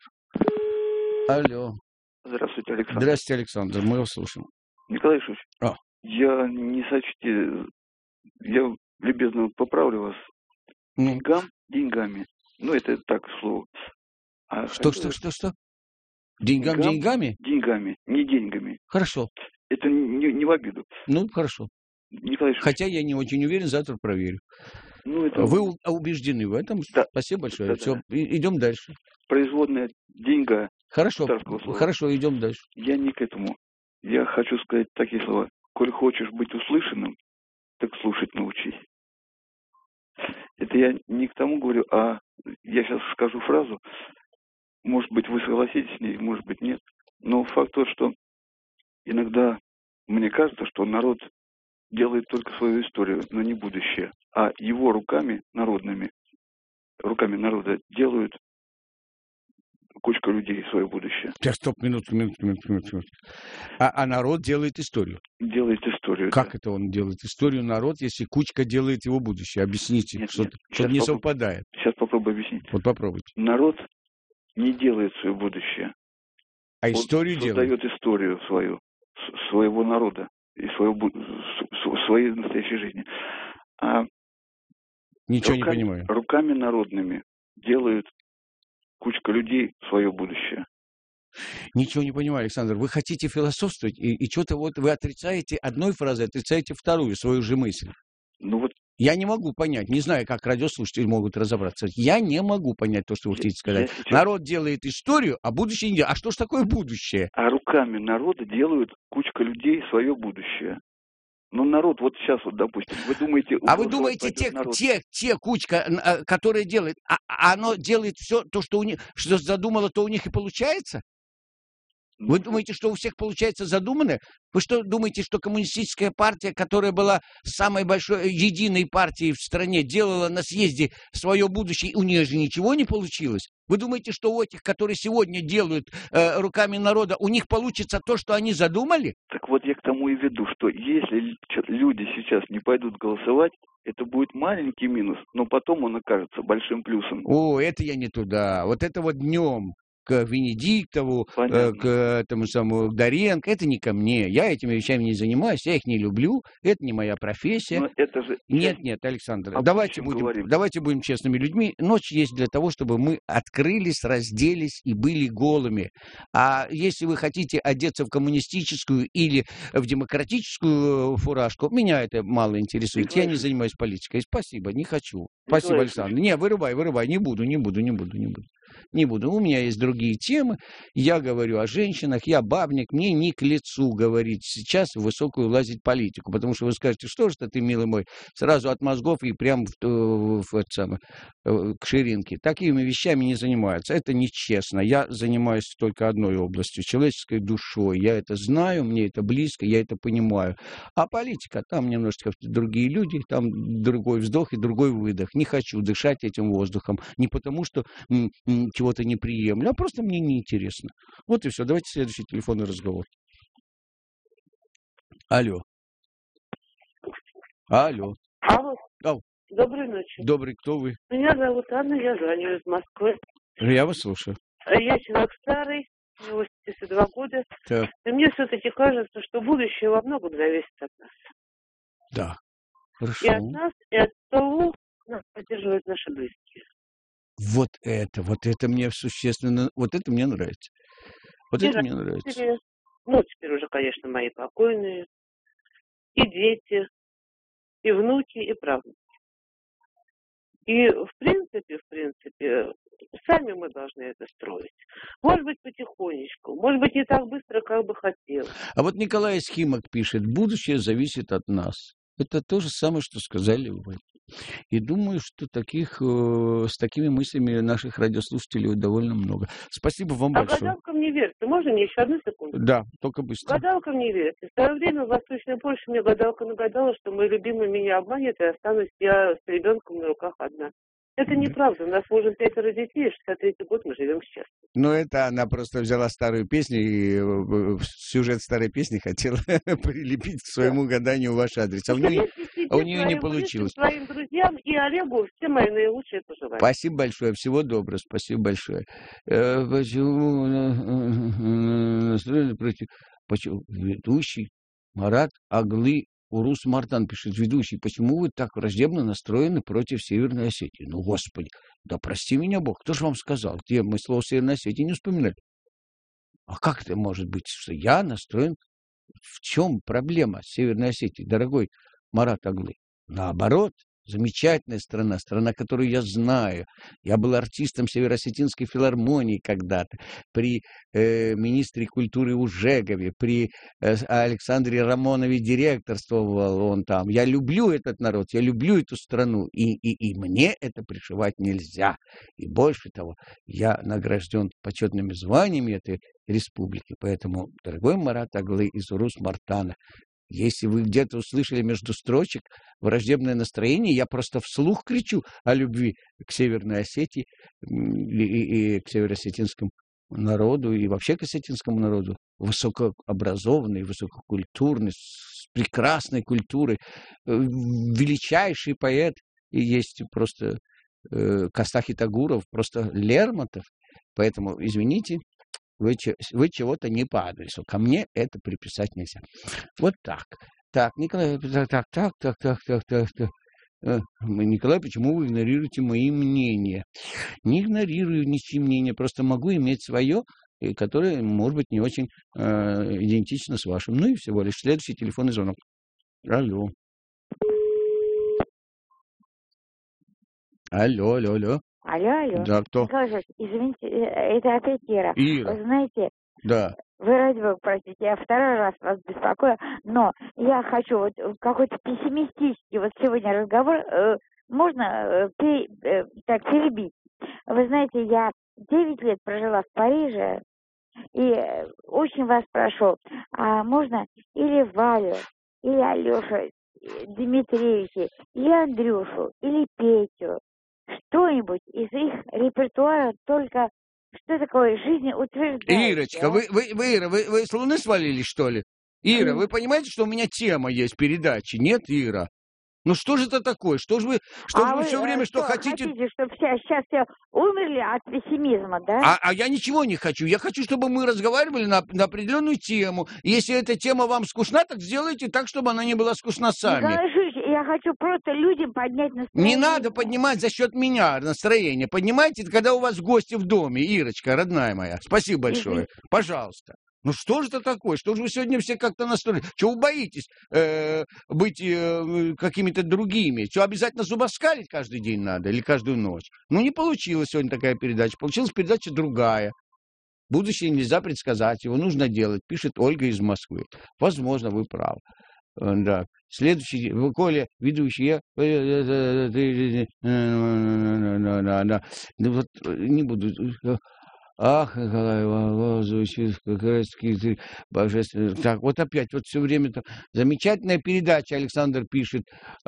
A: Алло.
H: Здравствуйте, Александр.
A: Здравствуйте, Александр. Мы вас слушаем.
H: Николай Ильич,
A: а.
H: я не сочтите, я любезно поправлю вас.
A: Ну.
H: Деньгам, деньгами. Ну, это так, к слову.
A: А что, что, что, что? Деньгам,
H: деньгам,
A: деньгами?
H: Деньгами, не деньгами.
A: Хорошо.
H: Это не, не в обиду.
A: Ну, хорошо.
H: Николай Ильич.
A: Хотя я не очень уверен, завтра проверю.
H: Ну, это...
A: Вы убеждены в этом? Да. Спасибо большое. Да, Все, да. Идем дальше.
H: Производная деньга.
A: Хорошо, хорошо, идем дальше.
H: Я не к этому. Я хочу сказать такие слова. Коль хочешь быть услышанным, так слушать научись. Это я не к тому говорю, а я сейчас скажу фразу. Может быть, вы согласитесь с ней, может быть, нет. Но факт тот, что иногда мне кажется, что народ делает только свою историю, но не будущее. А его руками народными, руками народа делают кучка людей свое будущее.
A: Сейчас, стоп, минутку, минутку, минутку, минутку. А, а народ делает историю?
H: Делает историю.
A: Как
H: да.
A: это он делает историю, народ, если кучка делает его будущее? Объясните, нет, что, нет. что не попроб... совпадает.
H: Сейчас попробую объяснить.
A: Вот попробуйте.
H: Народ не делает свое будущее.
A: А историю делает?
H: Он создает историю свою, своего народа и своего, своей настоящей жизни. А
A: Ничего
H: руками,
A: не понимаю.
H: Руками народными делают кучка людей свое будущее.
A: Ничего не понимаю, Александр. Вы хотите философствовать, и, и что-то вот вы отрицаете одной фразой, отрицаете вторую, свою же мысль.
H: Ну вот.
A: Я не могу понять, не знаю, как радиослушатели могут разобраться. Я не могу понять то, что вы хотите сказать. Сейчас... Народ делает историю, а будущее не делает. А что ж такое будущее?
H: А руками народа делают кучка людей свое будущее. Ну, народ, вот сейчас вот, допустим, вы думаете...
A: А вы думаете, те, те, те кучка, которая делает, а, оно делает все то, что у них, что задумало, то у них и получается? Вы думаете, что у всех получается задуманное? Вы что думаете, что коммунистическая партия, которая была самой большой, единой партией в стране, делала на съезде свое будущее, у нее же ничего не получилось? Вы думаете, что у этих, которые сегодня делают э, руками народа, у них получится то, что они задумали?
H: Так вот я к тому и веду, что если люди сейчас не пойдут голосовать, это будет маленький минус, но потом он окажется большим плюсом.
A: О, это я не туда. Вот это вот днем. к Венедиктову, э, к этому самому Доренко. Это не ко мне. Я этими вещами не занимаюсь, я их не люблю. Это не моя профессия.
H: Но это же...
A: Нет, нет, Александр,
H: О
A: давайте
H: будущем
A: будем,
H: говорим.
A: давайте будем честными людьми. Ночь есть для того, чтобы мы открылись, разделись и были голыми. А если вы хотите одеться в коммунистическую или в демократическую фуражку, меня это мало интересует.
H: Николай
A: Я не
H: Ильич.
A: занимаюсь политикой. Спасибо, не хочу.
H: Николай
A: Спасибо,
H: Ильич.
A: Александр. Не, вырубай, вырубай. Не буду, не буду, не буду, не буду. Не буду. У меня есть другие темы. Я говорю о женщинах, я бабник. Мне не к лицу говорить сейчас в высокую лазить политику. Потому что вы скажете, что же ты, милый мой, сразу от мозгов и прям в, в, в, это самое, к ширинке. Такими вещами не занимаются. Это нечестно. Я занимаюсь только одной областью, человеческой душой. Я это знаю, мне это близко, я это понимаю. А политика, там немножечко другие люди, там другой вздох и другой выдох. Не хочу дышать этим воздухом. Не потому, что м, м, чего-то не приемлю, а просто мне неинтересно. Вот и все. Давайте следующий телефонный разговор. Алло. Алло.
I: Алло.
A: Ау.
I: Доброй ночи.
A: Добрый, кто вы?
I: Меня зовут Анна, я звоню из Москвы.
A: Я вас слушаю.
I: Я человек старый, мне восемьдесят два года.
A: Так.
I: И мне все-таки кажется, что будущее во многом зависит от нас.
A: Да. Хорошо.
I: И от нас, и от того, нас поддерживают наши близкие.
A: Вот это, вот это мне существенно, вот это мне нравится. Вот
I: И
A: это мне нравится.
I: родители, ну, теперь уже, конечно, мои покойные, и дети, и внуки, и правнуки. И, в принципе, в принципе, сами мы должны это строить. Может быть, потихонечку, может быть, не так быстро, как бы хотелось.
A: А вот Николай Схимок пишет, будущее зависит от нас. Это то же самое, что сказали вы. И думаю, что таких, э, с такими мыслями наших радиослушателей довольно много. Спасибо вам
I: А
A: большое.
I: гадалкам не верьте. Можно мне еще одну секунду?
A: Да, только быстро.
I: Гадалкам не верьте. В свое время в Восточной Польше мне гадалка нагадала, что мой любимый меня обманет, и останусь я с ребенком на руках одна. Это неправда. У нас мужем пятеро детей, и шестьдесят третий год мы живем счастливо.
A: Но это она просто взяла старую песню и в сюжет старой песни хотела прилепить к своему гаданию ваш адрес. А у нее, а у нее не получилось.
I: Своим друзьям и Олегу все мои наилучшие пожелания.
A: Спасибо большое. Всего доброго. Спасибо большое. Э, почему настроены против... Почему? Ведущий Марат Аглы Урус Мартан пишет, ведущий, почему вы так враждебно настроены против Северной Осетии? Ну, Господи, да прости меня Бог, кто же вам сказал? Где мы слово Северной Осетии не вспоминали? А как это может быть, что я настроен? В чем проблема Северной Осетии, дорогой Марат Аглы? Наоборот, замечательная страна, страна, которую я знаю. Я был артистом Северо-Осетинской филармонии когда-то, при э, министре культуры Ужегове, при э, Александре Рамонове директорствовал он там. Я люблю этот народ, я люблю эту страну, и, и, и мне это пришивать нельзя. И больше того, я награжден почетными званиями этой республики. Поэтому, дорогой Марат Аглы из Урус-Мартана, если вы где-то услышали между строчек враждебное настроение, я просто вслух кричу о любви к Северной Осетии и, и, и к северо-осетинскому народу, и вообще к осетинскому народу. Высокообразованный, высококультурный, с прекрасной культурой, величайший поэт, и есть просто э, Кастахи Тагуров, просто Лермонтов. Поэтому, извините, Вы, вы чего-то не по адресу. Ко мне это приписать нельзя. Вот так. Так, Николай, так, так, так, так, так, так, так, так. Э, Николай, почему вы игнорируете мои мнения? Не игнорирую ничьи мнения, просто могу иметь свое, которое, может быть, не очень э, идентично с вашим. Ну и всего лишь. Следующий телефонный звонок. Алло. Алло, алло, алло.
F: Алло, алло.
A: Да, кто?
F: Николай, извините, это опять Ира.
A: Ира.
F: Вы знаете,
A: Да.
F: вы ради бога, простите, я второй раз вас беспокою, но я хочу вот какой-то пессимистический вот сегодня разговор, э, можно э, пе, э, так перебить. Вы знаете, я девять лет прожила в Париже, и э, очень вас прошу, а можно или Валю, или Алешу Дмитриевича, или Андрюшу, или Петю, что-нибудь из их репертуара, только что такое жизнеутверждающее.
A: Ирочка, вы, вы, вы, Ира, вы, вы с Луны свалились, что ли? Ира, вы понимаете, что у меня тема есть передачи? Нет, Ира? Ну что же это такое? Что же вы, что
F: а
A: же вы,
F: вы
A: все время что,
F: что,
A: хотите?
F: хотите, чтобы сейчас, сейчас все умерли от пессимизма, да?
A: А, а я ничего не хочу. Я хочу, чтобы мы разговаривали на, на определенную тему. Если эта тема вам скучна, так сделайте так, чтобы она не была скучна сами.
F: Николай Ильич, я хочу просто людям поднять настроение.
A: Не надо поднимать за счет меня настроение. Поднимайте, когда у вас гости в доме, Ирочка, родная моя. Спасибо большое. Пожалуйста. Ну что же это такое? Что же вы сегодня все как-то настроены? Чего вы боитесь э, быть э, какими-то другими? Что, обязательно зубоскалить каждый день надо или каждую ночь? Ну, не получилась сегодня такая передача. Получилась передача другая. Будущее нельзя предсказать, его нужно делать, пишет Ольга из Москвы. Возможно, вы правы. Да. Следующий, вы, Коля, ведущий, я... Вот не буду... Ах, Николай Иванович, как раз ты божественный. Так, вот опять, вот все время там замечательная передача, Александр пишет,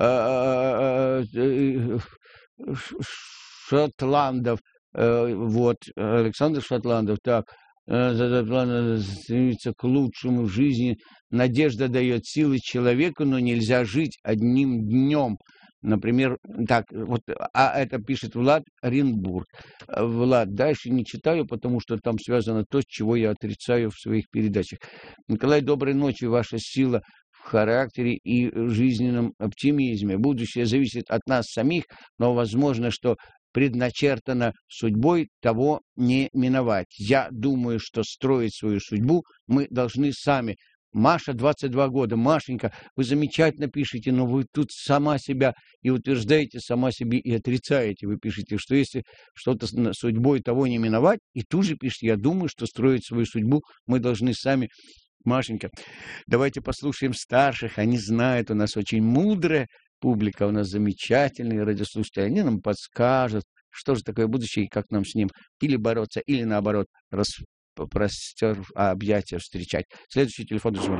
A: Шотландов, вот, Александр Шотландов, так, стремиться к лучшему в жизни, надежда дает силы человеку, но нельзя жить одним днем. Например, так, вот, а это пишет Влад Оренбург. Влад, дальше не читаю, потому что там связано то, чего я отрицаю в своих передачах. Николай, доброй ночи, ваша сила в характере и жизненном оптимизме. Будущее зависит от нас самих, но возможно, что предначертано судьбой, того не миновать. Я думаю, что строить свою судьбу мы должны сами. Маша, двадцать два года. Машенька, вы замечательно пишете, но вы тут сама себя и утверждаете, сама себе и отрицаете. Вы пишете, что если что-то с судьбой того не миновать, и тут же пишете, я думаю, что строить свою судьбу мы должны сами. Машенька, давайте послушаем старших, они знают, у нас очень мудрая публика, у нас замечательные радиослушатели, они нам подскажут, что же такое будущее и как нам с ним или бороться, или наоборот, рас простер объятия встречать. Следующий телефонный звонок.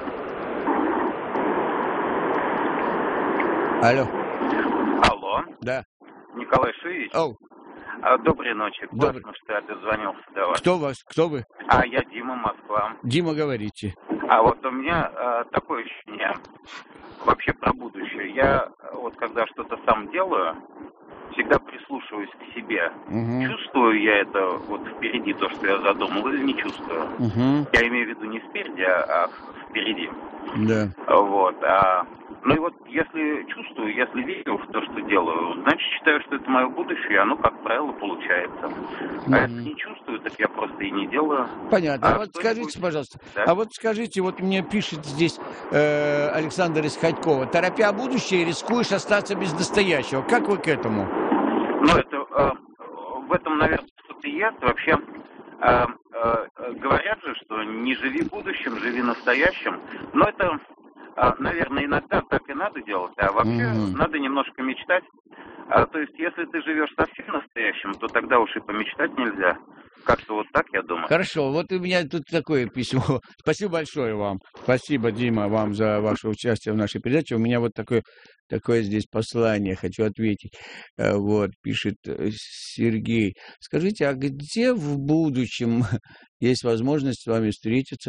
A: Алло.
J: Алло.
A: Да.
J: Николай Шиевич.
A: Оу.
J: Доброй ночи.
A: Добрый.
J: Классно, что я дозвонился до вас.
A: Кто вас? Кто вы?
J: А я Дима, Москва.
A: Дима, говорите.
J: А вот у меня а, такое ощущение вообще про будущее. Я вот когда что-то сам делаю, всегда прислушиваюсь к себе.
A: Угу.
J: Чувствую я это вот впереди, то, что я задумал, или не чувствую?
A: Угу.
J: Я имею в виду не спереди, а впереди.
A: Да.
J: Вот. А, ну и вот если чувствую, если верю в то, что делаю, значит считаю, что это мое будущее, и оно, как правило, получается.
A: Угу.
J: А если не чувствую, так я просто и не делаю.
A: Понятно. А, а вот скажите,
J: будет...
A: пожалуйста,
J: да?
A: а вот скажите, вот мне пишет здесь э, Александр из Ходькова, торопя будущее, рискуешь остаться без настоящего. Как вы к этому?
J: Ну, это, э, в этом, наверное, что-то есть. Вообще, э, э, говорят же, что не живи будущим, живи настоящим. Но это, э, наверное, иногда так и надо делать. А вообще mm-hmm. надо немножко мечтать. А, то есть, если ты живешь совсем настоящим, то тогда уж и помечтать нельзя. Как-то вот так, я думаю.
A: Хорошо, вот у меня тут такое письмо. Спасибо большое вам. Спасибо, Дима, вам за ваше участие в нашей передаче. У меня вот такое, такое здесь послание, хочу ответить. Вот, пишет Сергей. Скажите, а где в будущем есть возможность с вами встретиться?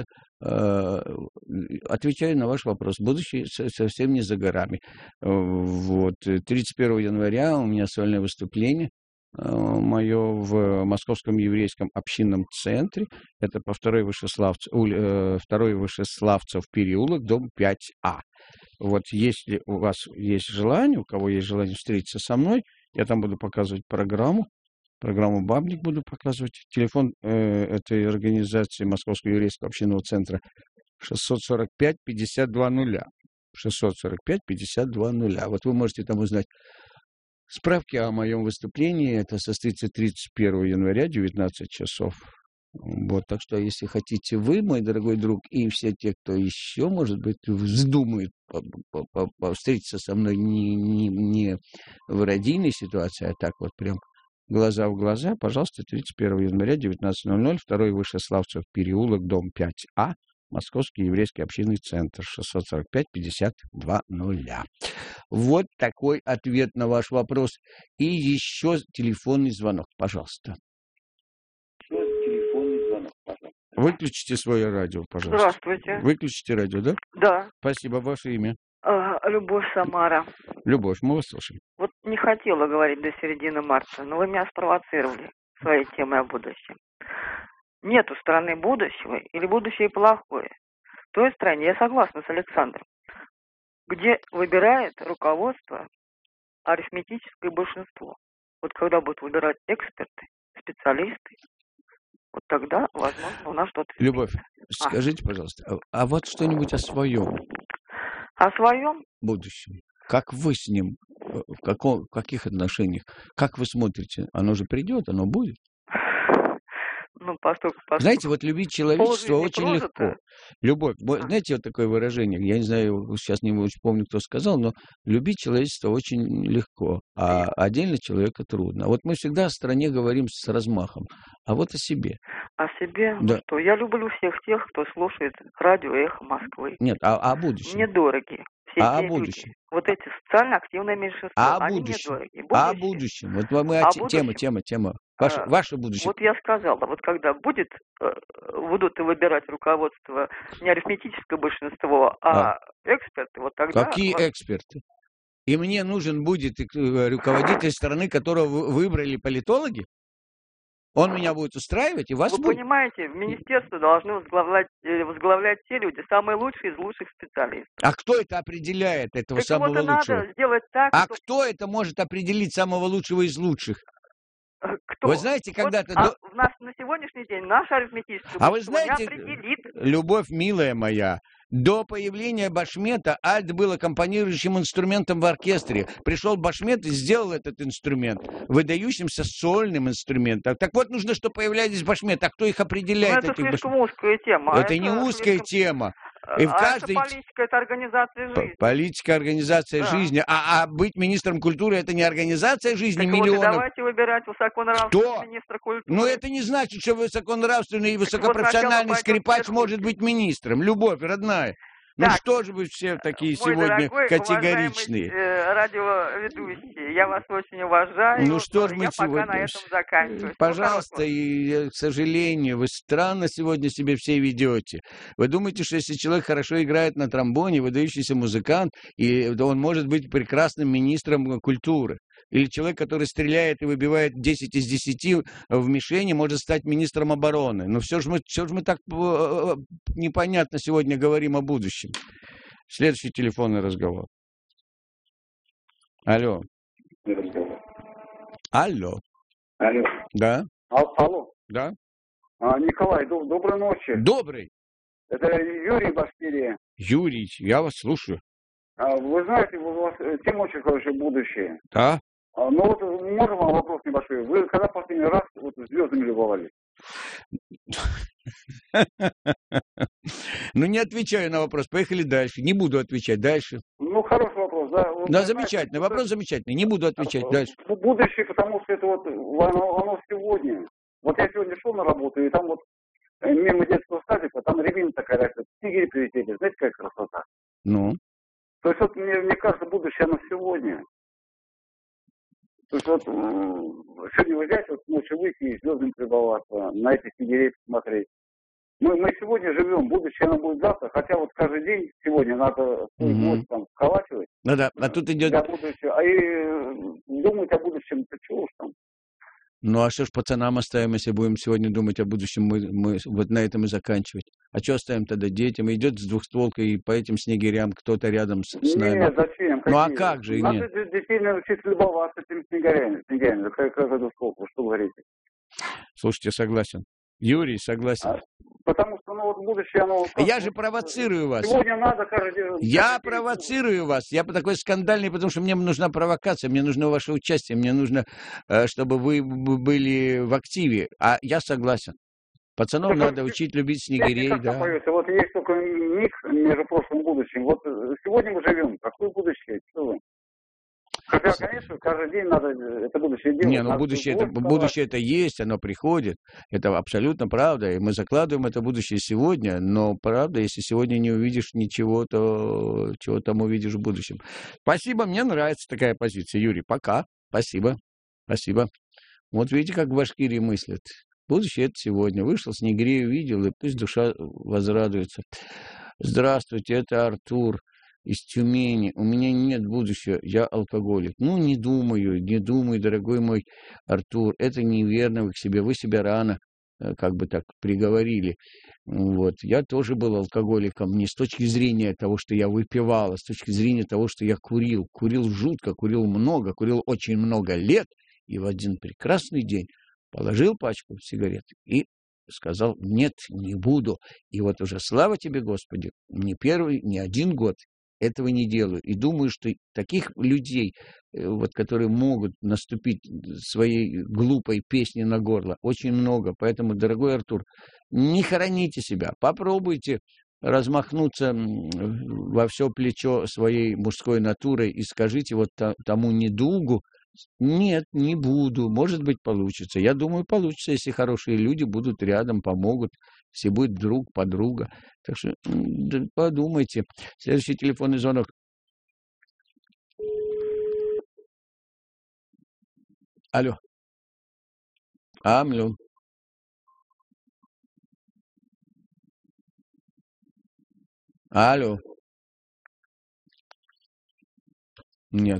A: Отвечаю на ваш вопрос. Будущее совсем не за горами. Вот, тридцать первого января у меня сольное выступление. Мое в Московском еврейском общинном центре. Это по второй Вышеславцев, второй Вышеславцев переулок, дом пять А. Вот если у вас есть желание, у кого есть желание встретиться со мной, я там буду показывать программу. Программу «Бабник» буду показывать. Телефон э, этой организации Московского еврейского общинного центра шестьсот сорок пять пятьдесят два нуля. шестьсот сорок пять пятьдесят два нуля. Вот вы можете там узнать справки о моем выступлении. Это состоится тридцать первого января, девятнадцать часов. Вот, так что, если хотите вы, мой дорогой друг, и все те, кто еще, может быть, вздумает встретиться со мной не, не, не в радийной ситуации, а так вот прям глаза в глаза, пожалуйста, тридцать первого января, девятнадцать ноль ноль, второй Вышеславцев переулок, дом пять А, Московский еврейский общинный центр, шестьсот сорок пять пятьдесят два нуля. Вот такой ответ на ваш вопрос. И еще телефонный звонок, пожалуйста. Телефонный звонок, пожалуйста. Выключите свое радио, пожалуйста.
K: Здравствуйте.
A: Выключите радио, да?
K: Да.
A: Спасибо. Ваше имя?
K: А, Любовь, Самара.
A: Любовь, мы вас слушаем.
K: Вот не хотела говорить до середины марта, но вы меня спровоцировали своей темой о будущем. Нету страны будущего или будущее плохое. В той стране, я согласна с Александром, где выбирает руководство арифметическое большинство. Вот когда будут выбирать эксперты, специалисты, вот тогда, возможно, у нас что-то...
A: Любовь,
K: А.
A: скажите, пожалуйста, а, а вот что-нибудь о своем
K: О своем?
A: будущем? Как вы с ним, э, в, каком, в каких отношениях? Как вы смотрите? Оно же придет, оно будет?
K: Ну, поскольку... поскольку
A: Знаете, вот любить человечество
K: полжизни
A: очень
K: прожито.
A: легко. Любовь. Вот
K: А.
A: знаете, вот такое выражение, я не знаю, сейчас не очень помню, кто сказал, но любить человечество очень легко, а отдельно человека трудно. Вот мы всегда о стране говорим с размахом, а вот о себе.
K: О себе?
A: Да.
K: Ну что, я люблю всех тех, кто слушает радио «Эхо Москвы».
A: Нет, а, а о будущем?
K: Мне дороги. Все
A: А о
K: те
A: будущем?
K: люди. Вот эти социально активные меньшинства,
A: А о
K: они
A: будущем?
K: мне дороги.
A: А о
K: Будущее.
A: будущем? Вот мы о
K: О
A: те- тема,
K: будущем?
A: тема, тема. Ваше,
K: А,
A: ваше будущее.
K: Вот я сказала, вот когда будет, э, будут выбирать руководство не арифметическое большинство, а эксперты, вот тогда...
A: Какие
K: вот-
A: эксперты? И мне нужен будет э, руководитель страны, которого вы- выбрали политологи? Он меня будет устраивать, и вас
K: Вы
A: будет?
K: понимаете, в министерство должны возглавлять, э, возглавлять те люди, самые лучшие из лучших специалистов.
A: А кто это определяет, этого
K: Так
A: самого
K: вот и
A: лучшего?
K: надо сделать так,
A: А
K: что-
A: кто это может определить самого лучшего из лучших?
K: Кто?
A: Вы знаете,
K: Вот,
A: когда-то...
K: а
A: до-
K: у нас на сегодняшний день наше арифметическое
A: А вы
K: большинство не
A: знаете,
K: определит.
A: Любовь, милая моя, до появления башмета альт был аккомпанирующим инструментом в оркестре. Пришел башмет и сделал этот инструмент выдающимся сольным инструментом. Так вот, нужно, чтобы появлялись башметы. А кто их
K: Но
A: определяет,
K: это
A: этих
K: слишком
A: башметов?
K: узкая тема. а
A: Это не узкая
K: слишком-
A: тема. И в
K: а
A: каждой...
K: это политика, это организация
A: П-
K: жизни.
A: Политика, организация
K: Да.
A: жизни. А, а быть министром культуры — это не организация жизни
K: Так вот и
A: миллионов.
K: давайте выбирать высоконравственного
A: Кто?
K: министра культуры.
A: Но это не значит, что высоконравственный и высокопрофессиональный
K: сначала
A: скрипач
K: пойдем
A: может быть министром. Любовь, родная. Ну
K: Так.
A: что же вы все такие
K: Мой
A: сегодня
K: дорогой,
A: категоричные?
K: уважаемый, э, радиоведущий, я вас очень уважаю.
A: Ну что ж мы
K: я
A: сегодня...
K: пока на этом заканчиваю. Всего
A: Пожалуйста,
K: хорошего.
A: и, э, к сожалению, вы странно сегодня себя все ведете. Вы думаете, что если человек хорошо играет на тромбоне, выдающийся музыкант, и да, он может быть прекрасным министром культуры? Или человек, который стреляет и выбивает десять из десяти в мишени, может стать министром обороны? Но все же мы, все же мы так э, непонятно сегодня говорим о будущем. Следующий телефонный разговор. Алло. Алло.
L: Алло.
A: Да?
L: Ал- Алло.
A: Да?
L: А, Николай, доб- доброй ночи.
A: Добрый.
L: Это Юрий, Башкирия.
A: Юрий, я вас слушаю.
L: А, Вы знаете, у вас э, тема очень хорошая, будущее.
A: Да?
L: А, Ну вот, э, можно вам вопрос небольшой? Вы когда последний раз вот звездами любовались?
A: Ну, не отвечаю на вопрос. Поехали дальше. Не буду отвечать. Дальше.
L: Ну, хороший вопрос, да. Вот,
A: Да,
L: вы
A: замечательно.
L: знаете,
A: Вопрос замечательный. Не буду отвечать.
L: э,
A: Дальше.
L: бу- Будущее, потому что это вот оно, оно сегодня. Вот я сегодня шел на работу, и там вот э, мимо детского садика, там рябина такая растет, тигри прилетели. Знаете, какая красота?
A: Ну?
L: То есть вот мне, мне кажется, будущее оно сегодня. То есть вот м, сегодня взять, вот ночью выйти и звездами прибываться, на этих снегирей посмотреть. Мы, мы сегодня живем, будущее оно будет завтра, хотя вот каждый день сегодня надо свой
A: Мгм.
L: мозг там вколачивать
A: Ну да. А тут идет...
L: для будущего. А и э, думать о будущем, это чего уж там.
A: Ну, а что ж пацанам оставим, если будем сегодня думать о будущем, мы, мы вот на этом и заканчивать. А что оставим тогда детям? Идет с двухстволкой, и по этим снегирям кто-то рядом с, с нами.
L: Нет, зачем?
A: Ну, а
L: Какие?
A: как же,
L: Надо
A: нет?
L: д- детей научиться любоваться этими снегарями. снегарями. Да как раз это сколько, вы что говорите?
A: Слушайте, согласен. Юрий, согласен.
L: А, Потому что, ну, вот будущее, оно... как
A: Я
L: вот,
A: же провоцирую вас.
L: Сегодня надо каждый день...
A: Я провоцирую вас. Я такой скандальный, потому что мне нужна провокация, мне нужно ваше участие, мне нужно, э, чтобы вы б- были в активе. А я согласен. Пацанов
L: Так,
A: надо
L: вот,
A: учить любить
L: Песня
A: снегирей,
L: как там
A: да.
L: поется? Вот есть только миг между прошлым и будущим. Вот э, сегодня мы живем. Какое будущее? Что вы? Хотя, конечно, каждый день надо э, это будущее делать.
A: Не, ну
L: Надо
A: будущее это,
L: вставать.
A: будущее это есть, оно приходит. Это абсолютно правда. И мы закладываем это будущее сегодня. Но правда, если сегодня не увидишь ничего, то чего там увидишь в будущем. Спасибо, мне нравится такая позиция. Юрий, пока. Спасибо. Спасибо. Вот видите, как в Башкирии мыслят. Будущее это сегодня. Вышел, снегирей увидел, и пусть душа возрадуется. Здравствуйте, это Артур. из Тюмени. У меня нет будущего, я алкоголик. Ну, не думаю, не думаю, дорогой мой Артур, это неверно вы к себе, вы себя рано как бы так приговорили. Вот. Я тоже был алкоголиком не с точки зрения того, что я выпивал, а с точки зрения того, что я курил. Курил жутко, курил много, курил очень много лет, и в один прекрасный день положил пачку сигарет и сказал: нет, не буду. И вот уже, слава тебе, Господи, не первый, не один год этого не делаю. И думаю, что таких людей, вот, которые могут наступить своей глупой песней на горло, очень много. Поэтому, дорогой Артур, не хороните себя. Попробуйте размахнуться во все плечо своей мужской натурой и скажите вот тому недугу: нет, не буду, может быть, получится. Я думаю, получится, если хорошие люди будут рядом, помогут, если будет друг, подруга. Так что подумайте. Следующий телефонный звонок. Алло. Алло. Алло. Нет.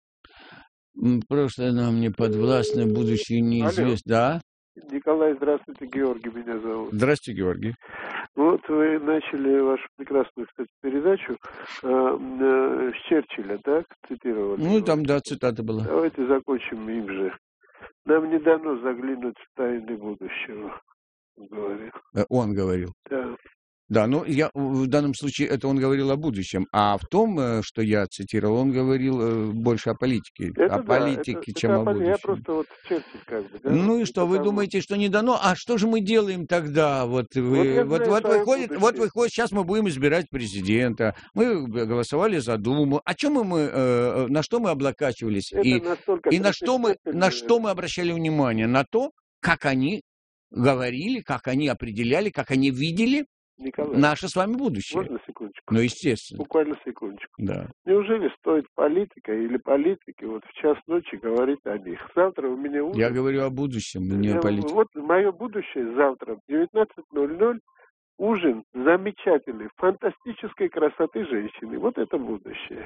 A: Прошлое нам не подвластно, будущее неизвестно. Да?
M: Николай, здравствуйте, Георгий меня зовут.
A: Здравствуйте, Георгий.
M: Вот вы начали вашу прекрасную, кстати, передачу э, э, с Черчилля, так, цитировали?
A: Ну, там, да, цитата была.
M: Давайте закончим им же. Нам не дано заглянуть в тайны будущего, он говорил.
A: Он говорил.
M: Да.
A: Да, ну, я, в данном случае это он говорил о будущем, а в том, что я цитировал, он говорил больше о политике,
M: это
A: о
M: да,
A: политике,
M: это,
A: чем
M: это
A: о будущем.
M: Я просто вот Черчилль как бы, да?
A: Ну и что,
M: Потому...
A: вы думаете, что не дано? А что же мы делаем тогда? Вот, вы,
M: вот,
A: вот, вот, выходит, вот выходит, сейчас мы будем избирать президента, мы голосовали за Думу, о чем мы, э, на что мы облокачивались?
M: Это
A: и и на, что мы, на что мы обращали внимание? На то, как они говорили, как они определяли, как они видели
M: Николай,
A: наше с вами будущее.
M: Можно секундочку?
A: Ну, естественно.
M: Буквально секундочку.
A: Да.
M: Неужели стоит политика или политики вот в час ночи говорить о них? Завтра у меня ужин.
A: Я говорю о будущем, не
M: Я,
A: о политике.
M: Вот мое будущее завтра в девятнадцать ноль ноль ужин замечательный, фантастической красоты женщины. Вот это будущее.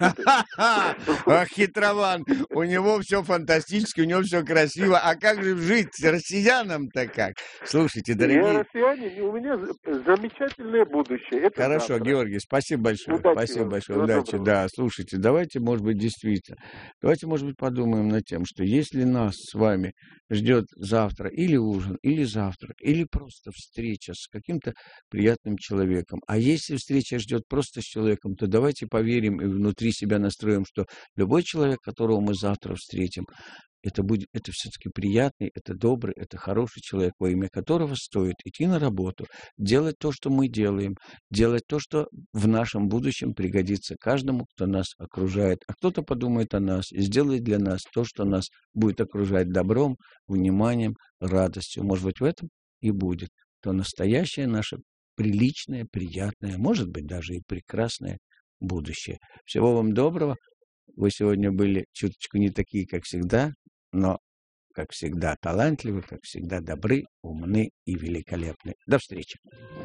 A: Ах, хитрован. У него все фантастически, у него все красиво. А как же жить россиянам-то как? Слушайте, дорогие...
M: Я россияне, у меня замечательное будущее. Это
A: Хорошо,
M: завтра.
A: Георгий, спасибо большое.
M: Удачи
A: спасибо
M: вам.
A: большое.
M: Всего
A: Удачи.
M: доброго.
A: Да, слушайте, давайте, может быть, действительно, давайте, может быть, подумаем над тем, что если нас с вами ждет завтра или ужин, или завтрак, или просто встреча с каким-то приятным человеком. А если встреча ждет просто с человеком, то давайте поверим и внутри себя настроим, что любой человек, которого мы завтра встретим, это будет, это все-таки приятный, это добрый, это хороший человек, во имя которого стоит идти на работу, делать то, что мы делаем, делать то, что в нашем будущем пригодится каждому, кто нас окружает. А кто-то подумает о нас и сделает для нас то, что нас будет окружать добром, вниманием, радостью. Может быть, в этом и будет то настоящее наше приличное, приятное, может быть, даже и прекрасное будущее. Всего вам доброго. Вы сегодня были чуточку не такие, как всегда, но, как всегда, талантливы, как всегда, добры, умны и великолепны. До встречи.